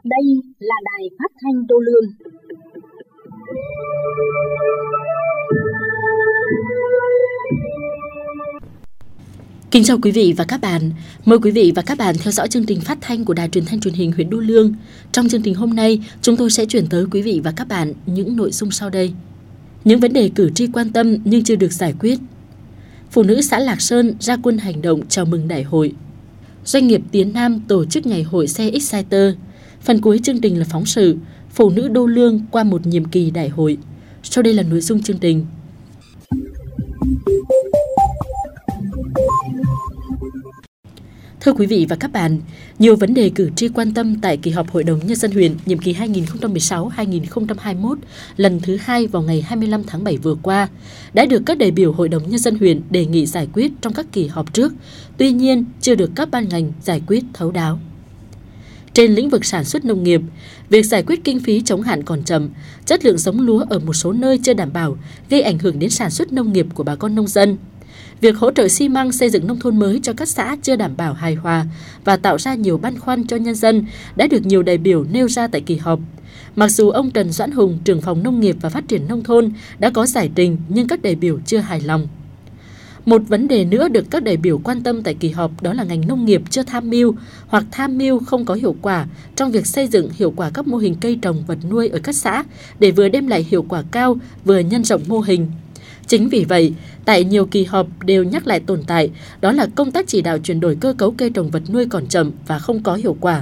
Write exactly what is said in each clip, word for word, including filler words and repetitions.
Đây là Đài Phát thanh Đô Lương. Kính chào quý vị và các bạn. Mời quý vị và các bạn theo dõi chương trình phát thanh của Đài Truyền thanh Truyền hình huyện Đô Lương. Trong chương trình hôm nay, chúng tôi sẽ chuyển tới quý vị và các bạn những nội dung sau đây. Những vấn đề cử tri quan tâm nhưng chưa được giải quyết. Phụ nữ xã Lạc Sơn ra quân hành động chào mừng đại hội. Doanh nghiệp Tiến Nam tổ chức ngày hội xe Exciter. Phần cuối chương trình là phóng sự Phụ nữ Đô Lương qua một nhiệm kỳ đại hội. Sau đây là nội dung chương trình. Thưa quý vị và các bạn, nhiều vấn đề cử tri quan tâm tại kỳ họp Hội đồng Nhân dân huyện nhiệm kỳ hai nghìn không trăm mười sáu đến hai nghìn không trăm hai mươi mốt lần thứ hai vào ngày hai mươi lăm tháng bảy vừa qua đã được các đại biểu Hội đồng Nhân dân huyện đề nghị giải quyết trong các kỳ họp trước, tuy nhiên chưa được các ban ngành giải quyết thấu đáo. Trên lĩnh vực sản xuất nông nghiệp, việc giải quyết kinh phí chống hạn còn chậm, chất lượng giống lúa ở một số nơi chưa đảm bảo, gây ảnh hưởng đến sản xuất nông nghiệp của bà con nông dân. Việc hỗ trợ xi măng xây dựng nông thôn mới cho các xã chưa đảm bảo hài hòa và tạo ra nhiều băn khoăn cho nhân dân đã được nhiều đại biểu nêu ra tại kỳ họp. Mặc dù ông Trần Doãn Hùng, trưởng phòng nông nghiệp và phát triển nông thôn đã có giải trình nhưng các đại biểu chưa hài lòng. Một vấn đề nữa được các đại biểu quan tâm tại kỳ họp đó là ngành nông nghiệp chưa tham mưu hoặc tham mưu không có hiệu quả trong việc xây dựng hiệu quả các mô hình cây trồng vật nuôi ở các xã để vừa đem lại hiệu quả cao vừa nhân rộng mô hình. Chính vì vậy, tại nhiều kỳ họp đều nhắc lại tồn tại, đó là công tác chỉ đạo chuyển đổi cơ cấu cây trồng vật nuôi còn chậm và không có hiệu quả.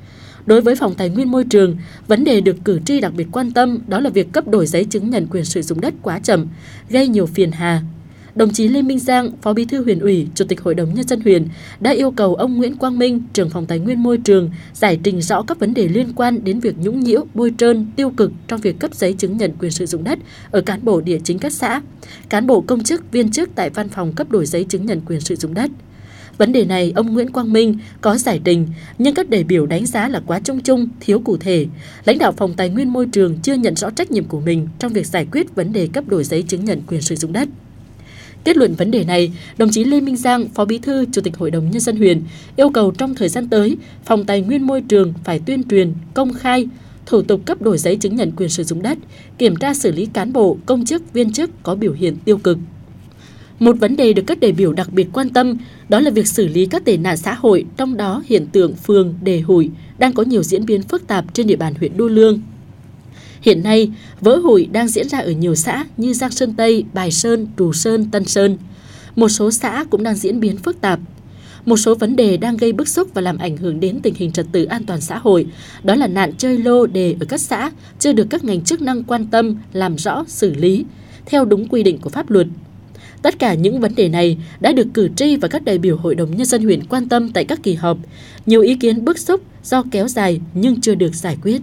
Đối với Phòng Tài nguyên Môi trường, vấn đề được cử tri đặc biệt quan tâm đó là việc cấp đổi giấy chứng nhận quyền sử dụng đất quá chậm, gây nhiều phiền hà. Đồng chí Lê Minh Giang, Phó Bí thư Huyện ủy, Chủ tịch Hội đồng Nhân dân huyện đã yêu cầu ông Nguyễn Quang Minh, trưởng Phòng Tài nguyên Môi trường giải trình rõ các vấn đề liên quan đến việc nhũng nhiễu, bôi trơn, tiêu cực trong việc cấp giấy chứng nhận quyền sử dụng đất ở cán bộ địa chính các xã, cán bộ công chức, viên chức tại văn phòng cấp đổi giấy chứng nhận quyền sử dụng đất. Vấn đề này, ông Nguyễn Quang Minh có giải trình, nhưng các đại biểu đánh giá là quá chung chung, thiếu cụ thể. Lãnh đạo Phòng Tài nguyên Môi trường chưa nhận rõ trách nhiệm của mình trong việc giải quyết vấn đề cấp đổi giấy chứng nhận quyền sử dụng đất. Kết luận vấn đề này, đồng chí Lê Minh Giang, Phó Bí thư, Chủ tịch Hội đồng Nhân dân huyện yêu cầu trong thời gian tới, Phòng Tài nguyên Môi trường phải tuyên truyền, công khai, thủ tục cấp đổi giấy chứng nhận quyền sử dụng đất, kiểm tra xử lý cán bộ, công chức, viên chức có biểu hiện tiêu cực. Một vấn đề được các đại biểu đặc biệt quan tâm đó là việc xử lý các tệ nạn xã hội, trong đó hiện tượng phường đề hụi đang có nhiều diễn biến phức tạp trên địa bàn huyện Đô Lương. Hiện nay, vỡ hụi đang diễn ra ở nhiều xã như Giang Sơn Tây, Bài Sơn, Trù Sơn, Tân Sơn. Một số xã cũng đang diễn biến phức tạp. Một số vấn đề đang gây bức xúc và làm ảnh hưởng đến tình hình trật tự an toàn xã hội, đó là nạn chơi lô đề ở các xã chưa được các ngành chức năng quan tâm, làm rõ, xử lý theo đúng quy định của pháp luật. Tất cả những vấn đề này đã được cử tri và các đại biểu Hội đồng Nhân dân huyện quan tâm tại các kỳ họp. Nhiều ý kiến bức xúc do kéo dài nhưng chưa được giải quyết.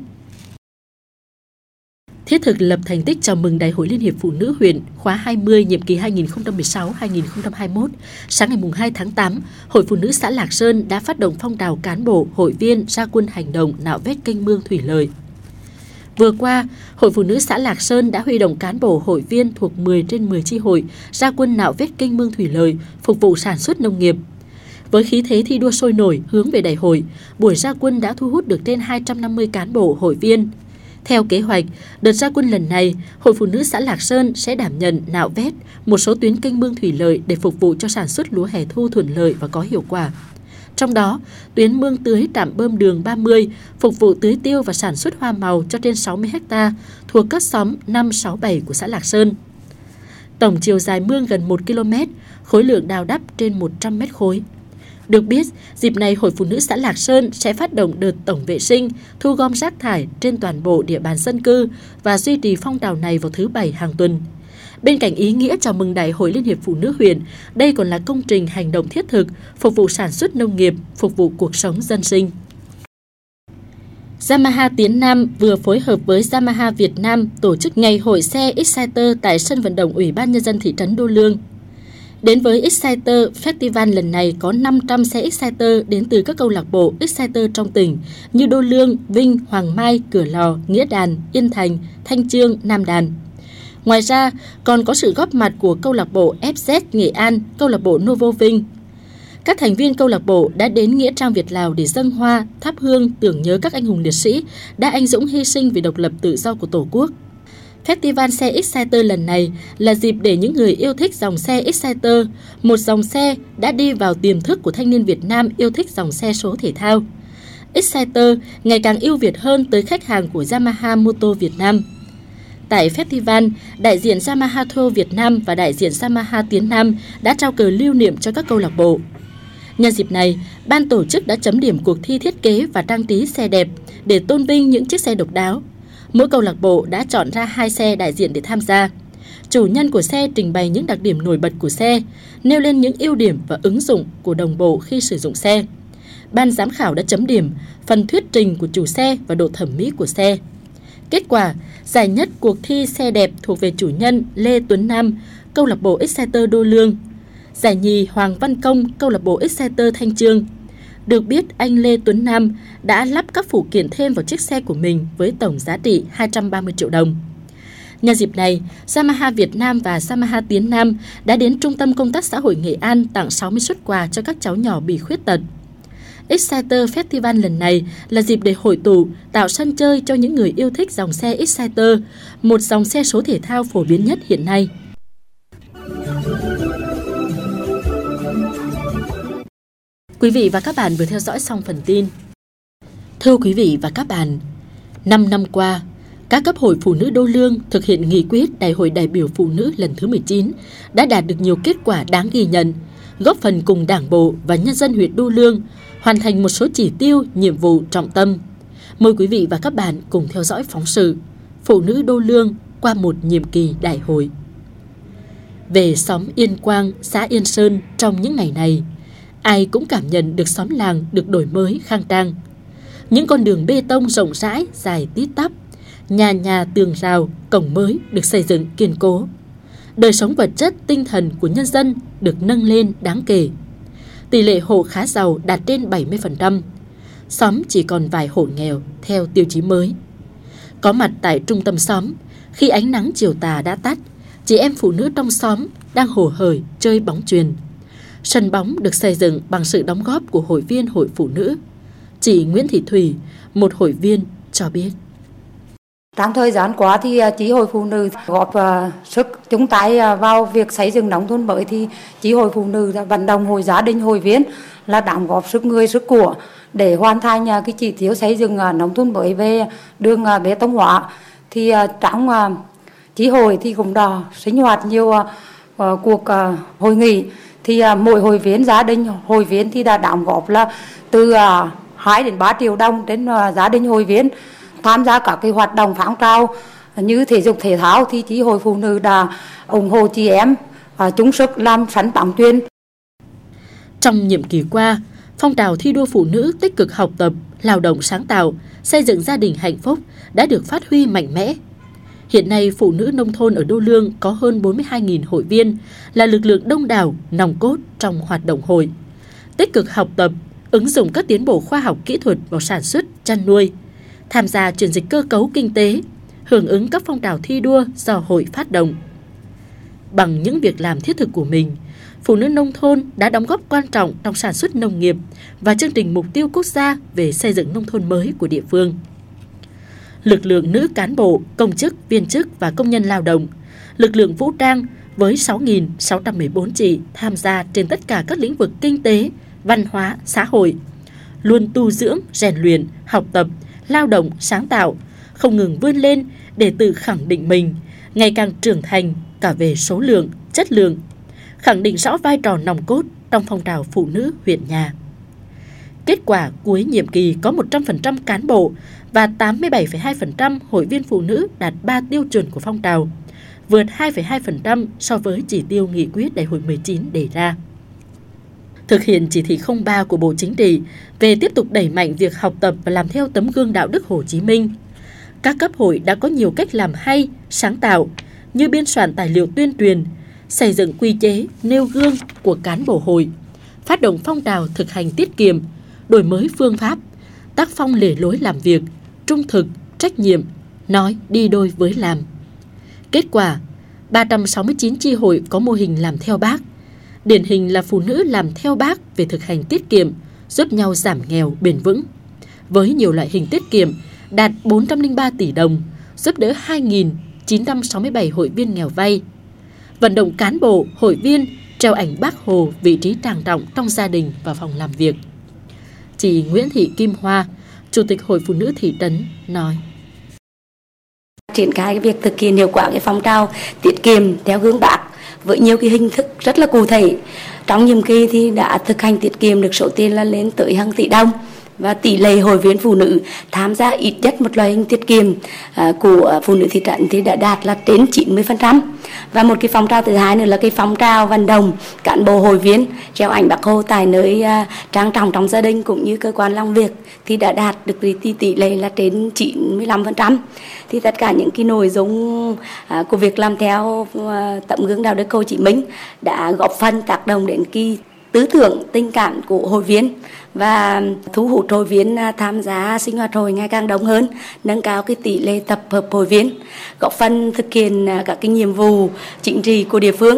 Thiết thực lập thành tích chào mừng Đại hội Liên hiệp Phụ nữ huyện khóa hai mươi nhiệm kỳ hai nghìn không trăm mười sáu đến hai nghìn không trăm hai mươi mốt, sáng ngày hai tháng tám, Hội Phụ nữ xã Lạc Sơn đã phát động phong trào cán bộ, hội viên ra quân hành động nạo vét kênh mương thủy lợi. Vừa qua, Hội Phụ nữ xã Lạc Sơn đã huy động cán bộ, hội viên thuộc mười trên mười chi hội ra quân nạo vét kênh mương thủy lợi, phục vụ sản xuất nông nghiệp. Với khí thế thi đua sôi nổi hướng về đại hội, buổi ra quân đã thu hút được trên hai trăm năm mươi cán bộ, hội viên. Theo kế hoạch, đợt ra quân lần này, Hội Phụ nữ xã Lạc Sơn sẽ đảm nhận nạo vét một số tuyến kênh mương thủy lợi để phục vụ cho sản xuất lúa hè thu thuận lợi và có hiệu quả. Trong đó, tuyến mương tưới trạm bơm đường ba mươi phục vụ tưới tiêu và sản xuất hoa màu cho trên sáu mươi héc ta thuộc các xóm năm, sáu, bảy của xã Lạc Sơn. Tổng chiều dài mương gần một ki lô mét, khối lượng đào đắp trên một trăm mét khối. Được biết, dịp này Hội Phụ nữ xã Lạc Sơn sẽ phát động đợt tổng vệ sinh, thu gom rác thải trên toàn bộ địa bàn dân cư và duy trì phong trào này vào thứ Bảy hàng tuần. Bên cạnh ý nghĩa chào mừng Đại hội Liên hiệp Phụ nữ huyện, đây còn là công trình hành động thiết thực, phục vụ sản xuất nông nghiệp, phục vụ cuộc sống dân sinh. Yamaha Tiến Nam vừa phối hợp với Yamaha Việt Nam tổ chức ngày hội xe Exciter tại sân vận động Ủy ban Nhân dân thị trấn Đô Lương. Đến với Exciter Festival lần này có năm trăm xe Exciter đến từ các câu lạc bộ Exciter trong tỉnh như Đô Lương, Vinh, Hoàng Mai, Cửa Lò, Nghĩa Đàn, Yên Thành, Thanh Chương, Nam Đàn. Ngoài ra, còn có sự góp mặt của câu lạc bộ ép dét Nghệ An, câu lạc bộ Novo Vinh. Các thành viên câu lạc bộ đã đến Nghĩa trang Việt Lào để dâng hoa, thắp hương tưởng nhớ các anh hùng liệt sĩ đã anh dũng hy sinh vì độc lập tự do của Tổ quốc. Festival xe Exciter lần này là dịp để những người yêu thích dòng xe Exciter, một dòng xe đã đi vào tiềm thức của thanh niên Việt Nam yêu thích dòng xe số thể thao. Exciter ngày càng ưu việt hơn tới khách hàng của Yamaha Motor Việt Nam. Tại festival, đại diện Yamaha Tour Việt Nam và đại diện Yamaha Tiến Nam đã trao cờ lưu niệm cho các câu lạc bộ. Nhân dịp này, ban tổ chức đã chấm điểm cuộc thi thiết kế và trang trí xe đẹp để tôn vinh những chiếc xe độc đáo. Mỗi câu lạc bộ đã chọn ra hai xe đại diện để tham gia. Chủ nhân của xe trình bày những đặc điểm nổi bật của xe, nêu lên những ưu điểm và ứng dụng của đồng bộ khi sử dụng xe. Ban giám khảo đã chấm điểm phần thuyết trình của chủ xe và độ thẩm mỹ của xe. Kết quả, giải nhất cuộc thi xe đẹp thuộc về chủ nhân Lê Tuấn Nam, câu lạc bộ Exciter Đô Lương. Giải nhì Hoàng Văn Công, câu lạc bộ Exciter Thanh Chương. Được biết, anh Lê Tuấn Nam đã lắp các phụ kiện thêm vào chiếc xe của mình với tổng giá trị hai trăm ba mươi triệu đồng. Nhân dịp này, Yamaha Việt Nam và Yamaha Tiến Nam đã đến Trung tâm Công tác Xã hội Nghệ An tặng sáu mươi suất quà cho các cháu nhỏ bị khuyết tật. Exciter Festival lần này là dịp để hội tụ, tạo sân chơi cho những người yêu thích dòng xe Exciter, một dòng xe số thể thao phổ biến nhất hiện nay. Quý vị và các bạn vừa theo dõi xong phần tin. Thưa quý vị và các bạn, năm năm qua, các cấp hội phụ nữ Đô Lương thực hiện nghị quyết Đại hội đại biểu phụ nữ lần thứ mười chín đã đạt được nhiều kết quả đáng ghi nhận, góp phần cùng Đảng bộ và nhân dân huyện Đô Lương hoàn thành một số chỉ tiêu, nhiệm vụ trọng tâm. Mời quý vị và các bạn cùng theo dõi phóng sự Phụ nữ Đô Lương qua một nhiệm kỳ đại hội. Về xóm Yên Quang, xã Yên Sơn trong những ngày này, ai cũng cảm nhận được xóm làng được đổi mới khang trang. Những con đường bê tông rộng rãi, dài tít tắp, nhà nhà tường rào, cổng mới được xây dựng kiên cố. Đời sống vật chất, tinh thần của nhân dân được nâng lên đáng kể. Tỷ lệ hộ khá giàu đạt trên bảy mươi phần trăm. Xóm chỉ còn vài hộ nghèo theo tiêu chí mới. Có mặt tại trung tâm xóm, khi ánh nắng chiều tà đã tắt, chị em phụ nữ trong xóm đang hồ hởi chơi bóng chuyền. Sân bóng được xây dựng bằng sự đóng góp của hội viên hội phụ nữ. Chị Nguyễn Thị Thủy, một hội viên, cho biết. Trong thời gian qua thì Chi hội phụ nữ góp uh, sức chung tay uh, vào việc xây dựng nông thôn mới, thì Chi hội phụ nữ đã vận động hội gia đình, hội viên là đóng góp sức người sức của để hoàn thành uh, cái chỉ tiêu xây dựng uh, nông thôn mới về đường uh, bê tông hóa. Thì uh, trong uh, Chi hội thì cũng đã sinh hoạt nhiều uh, uh, cuộc uh, hội nghị. Thì uh, mỗi hội viên gia đình hội viên thì đã đóng góp là từ uh, hai đến ba triệu đồng đến uh, gia đình hội viên. Tham gia các cái hoạt động phong trào như thể dục thể thao thì Chi hội phụ nữ đã ủng hộ chị em và chung sức làm sẵn bóng chuyền. Trong nhiệm kỳ qua, phong trào thi đua phụ nữ tích cực học tập, lao động sáng tạo, xây dựng gia đình hạnh phúc đã được phát huy mạnh mẽ. Hiện nay, phụ nữ nông thôn ở Đô Lương có hơn bốn mươi hai nghìn hội viên, là lực lượng đông đảo, nòng cốt trong hoạt động hội. Tích cực học tập, ứng dụng các tiến bộ khoa học kỹ thuật vào sản xuất, chăn nuôi, tham gia chuyển dịch cơ cấu kinh tế, hưởng ứng các phong trào thi đua do hội phát động. Bằng những việc làm thiết thực của mình, phụ nữ nông thôn đã đóng góp quan trọng trong sản xuất nông nghiệp và chương trình mục tiêu quốc gia về xây dựng nông thôn mới của địa phương. Lực lượng nữ cán bộ, công chức, viên chức và công nhân lao động, lực lượng vũ trang với sáu nghìn sáu trăm mười bốn chị tham gia trên tất cả các lĩnh vực kinh tế, văn hóa, xã hội, luôn tu dưỡng, rèn luyện, học tập, lao động, sáng tạo, không ngừng vươn lên để tự khẳng định mình, ngày càng trưởng thành cả về số lượng, chất lượng, khẳng định rõ vai trò nòng cốt trong phong trào phụ nữ huyện nhà. Kết quả cuối nhiệm kỳ có một trăm phần trăm cán bộ và tám mươi bảy phẩy hai phần trăm hội viên phụ nữ đạt ba tiêu chuẩn của phong trào, vượt hai phẩy hai phần trăm so với chỉ tiêu nghị quyết Đại hội mười chín đề ra. Thực hiện chỉ thị không ba của Bộ Chính trị về tiếp tục đẩy mạnh việc học tập và làm theo tấm gương đạo đức Hồ Chí Minh, các cấp hội đã có nhiều cách làm hay, sáng tạo như biên soạn tài liệu tuyên truyền, xây dựng quy chế, nêu gương của cán bộ hội, phát động phong trào thực hành tiết kiệm, đổi mới phương pháp, tác phong lề lối làm việc, trung thực, trách nhiệm, nói đi đôi với làm. Kết quả, ba trăm sáu mươi chín chi hội có mô hình làm theo Bác, Điển hình là phụ nữ làm theo Bác về thực hành tiết kiệm, giúp nhau giảm nghèo bền vững. Với nhiều loại hình tiết kiệm đạt bốn trăm lẻ ba tỷ đồng, giúp đỡ hai nghìn chín trăm sáu mươi bảy hội viên nghèo vay. Vận động cán bộ, hội viên treo ảnh Bác Hồ vị trí trang trọng trong gia đình và phòng làm việc. Chị Nguyễn Thị Kim Hoa, Chủ tịch Hội Phụ nữ thị trấn nói: Triển khai cái việc thực hiện hiệu quả cái phong trào tiết kiệm theo hướng Bác với nhiều cái hình thức rất là cụ thể. Trong nhiệm kỳ thì đã thực hành tiết kiệm được số tiền là lên tới hàng tỷ đồng, và tỷ lệ hội viên phụ nữ tham gia ít nhất một loại hình tiết kiệm của phụ nữ thị trấn thì đã đạt là trên chín mươi phần trăm. Và một cái phong trào thứ hai nữa là cái phong trào vận động cán bộ hội viên treo ảnh Bác Hồ tại nơi trang trọng trong gia đình cũng như cơ quan làm việc thì đã đạt được tỷ, tỷ lệ là trên chín mươi lăm phần trăm. Thì tất cả những cái nội dung của việc làm theo tấm gương đạo đức Hồ Chí Minh đã góp phần tác động đến cái tư tưởng tình cảm của hội viên và thu hút hội viên tham gia sinh hoạt hội ngày càng đông hơn, nâng cao cái tỷ lệ tập hợp hội viên, góp phần thực hiện các cái nhiệm vụ chính trị của địa phương.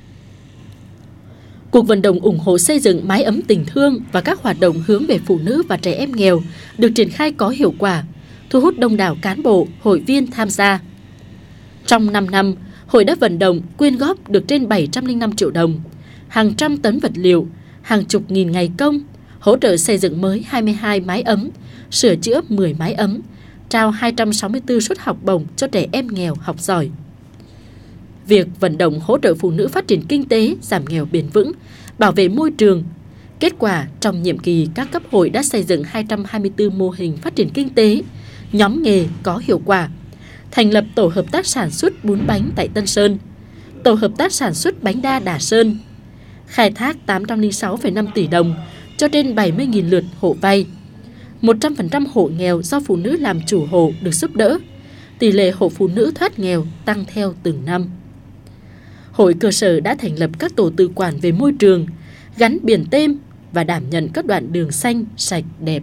Cuộc vận động ủng hộ xây dựng mái ấm tình thương và các hoạt động hướng về phụ nữ và trẻ em nghèo được triển khai có hiệu quả, thu hút đông đảo cán bộ, hội viên tham gia. Trong năm năm, hội đã vận động quyên góp được trên bảy trăm lẻ năm triệu đồng, hàng trăm tấn vật liệu, hàng chục nghìn ngày công, hỗ trợ xây dựng mới hai mươi hai mái ấm, sửa chữa mười mái ấm, trao hai trăm sáu mươi tư suất học bổng cho trẻ em nghèo học giỏi. Việc vận động hỗ trợ phụ nữ phát triển kinh tế, giảm nghèo bền vững, bảo vệ môi trường. Kết quả, trong nhiệm kỳ, các cấp hội đã xây dựng hai trăm hai mươi tư mô hình phát triển kinh tế, nhóm nghề có hiệu quả, thành lập tổ hợp tác sản xuất bún bánh tại Tân Sơn, tổ hợp tác sản xuất bánh đa Đà Sơn, khai thác tám trăm lẻ sáu phẩy năm tỷ đồng cho trên bảy mươi nghìn lượt hộ vay. một trăm phần trăm hộ nghèo do phụ nữ làm chủ hộ được giúp đỡ. Tỷ lệ hộ phụ nữ thoát nghèo tăng theo từng năm. Hội cơ sở đã thành lập các tổ tự quản về môi trường, gắn biển tem và đảm nhận các đoạn đường xanh, sạch, đẹp.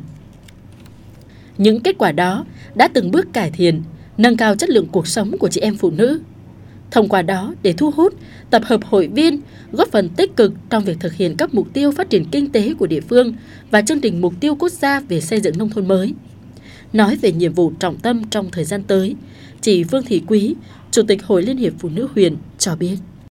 Những kết quả đó đã từng bước cải thiện, nâng cao chất lượng cuộc sống của chị em phụ nữ. Thông qua đó để thu hút, tập hợp hội viên, góp phần tích cực trong việc thực hiện các mục tiêu phát triển kinh tế của địa phương và chương trình mục tiêu quốc gia về xây dựng nông thôn mới. Nói về nhiệm vụ trọng tâm trong thời gian tới, chị Vương Thị Quý, Chủ tịch Hội Liên hiệp Phụ nữ huyện cho biết.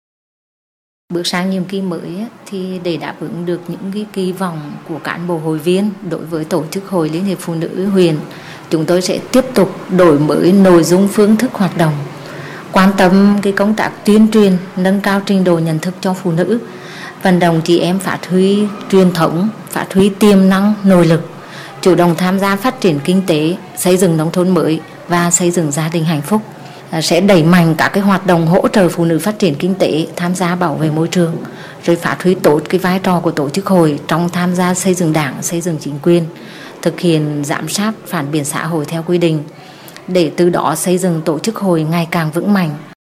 Bước sang nhiệm kỳ mới thì để đáp ứng được những cái kỳ vọng của cán bộ hội viên đối với tổ chức Hội Liên hiệp Phụ nữ huyện, chúng tôi sẽ tiếp tục đổi mới nội dung phương thức hoạt động, quan tâm cái công tác tuyên truyền, nâng cao trình độ nhận thức cho phụ nữ, vận động chị em phát huy truyền thống, phát huy tiềm năng, nội lực, chủ động tham gia phát triển kinh tế, xây dựng nông thôn mới và xây dựng gia đình hạnh phúc. Sẽ đẩy mạnh các cái hoạt động hỗ trợ phụ nữ phát triển kinh tế, tham gia bảo vệ môi trường, rồi phát huy tốt cái vai trò của tổ chức hội trong tham gia xây dựng đảng, xây dựng chính quyền, thực hiện giám sát phản biện xã hội theo quy định, để từ đó xây dựng tổ chức hội ngày càng vững mạnh.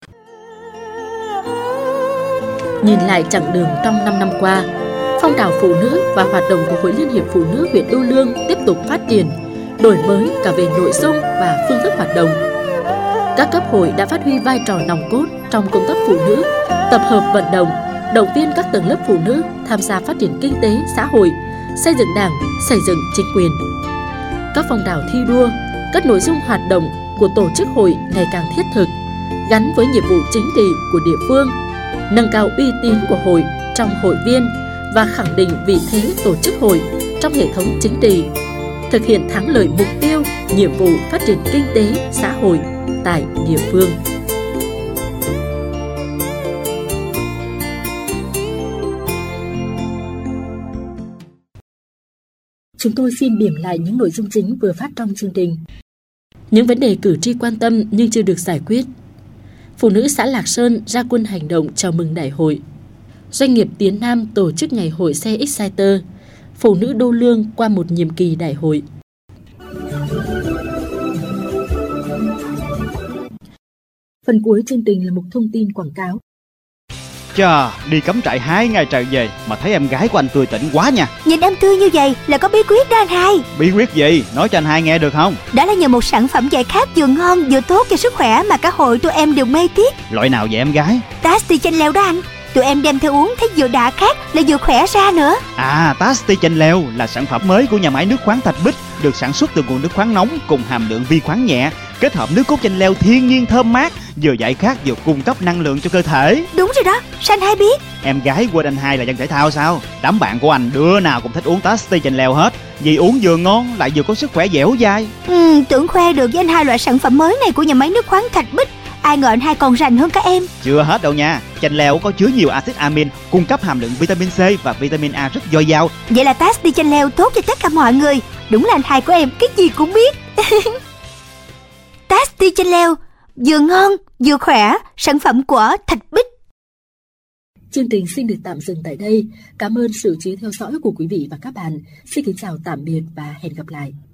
Nhìn lại chặng đường trong năm năm qua, phong trào phụ nữ và hoạt động của Hội Liên hiệp Phụ nữ huyện Đô Lương tiếp tục phát triển, đổi mới cả về nội dung và phương thức hoạt động. Các cấp hội đã phát huy vai trò nòng cốt trong công tác phụ nữ, tập hợp vận động, động viên các tầng lớp phụ nữ tham gia phát triển kinh tế, xã hội, xây dựng đảng, xây dựng chính quyền. Các phong trào thi đua, các nội dung hoạt động của tổ chức hội ngày càng thiết thực, gắn với nhiệm vụ chính trị của địa phương, nâng cao uy tín của hội trong hội viên và khẳng định vị thế tổ chức hội trong hệ thống chính trị, thực hiện thắng lợi mục tiêu, nhiệm vụ phát triển kinh tế, xã hội tại địa phương. Chúng tôi xin điểm lại những nội dung chính vừa phát trong chương trình. Những vấn đề cử tri quan tâm nhưng chưa được giải quyết. Phụ nữ xã Lạc Sơn ra quân hành động chào mừng đại hội. Doanh nghiệp Tiến Nam tổ chức ngày hội xe Exciter. Phụ nữ Đô Lương qua một nhiệm kỳ đại hội. Phần cuối chương trình là một thông tin quảng cáo. Chà, đi cắm trại hai ngày trời về mà thấy em gái của anh tươi tỉnh quá nha. Nhìn em tươi như vậy là có bí quyết đó anh hai. Bí quyết gì? Nói cho anh hai nghe được không? Đó là nhờ một sản phẩm giải khát vừa ngon vừa tốt cho sức khỏe mà cả hội tụi em đều mê tiếc. Loại nào vậy em gái? Tasty chanh leo đó anh. Tụi em đem theo uống thấy vừa đã khát lại vừa khỏe ra nữa. À, Tasty chanh leo là sản phẩm mới của nhà máy nước khoáng Thạch Bích, được sản xuất từ nguồn nước khoáng nóng cùng hàm lượng vi khoáng nhẹ, kết hợp nước cốt chanh leo thiên nhiên thơm mát, vừa giải khát vừa cung cấp năng lượng cho cơ thể. Đúng rồi đó, sao anh hai biết? Em gái quên anh hai là dân thể thao sao? Đám bạn của anh đứa nào cũng thích uống Tasty chanh leo hết, vì uống vừa ngon lại vừa có sức khỏe dẻo dai. Ừ, tưởng khoe được với anh hai loại sản phẩm mới này của nhà máy nước khoáng Thạch Bích, ai ngờ anh hai còn rành hơn cả em. Chưa hết đâu nha, chanh leo có chứa nhiều axit amin, cung cấp hàm lượng vitamin C và vitamin A rất dồi dào. Vậy là Tasty chanh leo tốt cho tất cả mọi người. Đúng là anh hai của em cái gì cũng biết. Tasty chanh leo vừa ngon vừa khỏe, sản phẩm của Thạch Bích. Chương trình xin được tạm dừng tại đây. Cảm ơn sự chú ý theo dõi của quý vị và các bạn. Xin kính chào tạm biệt và hẹn gặp lại.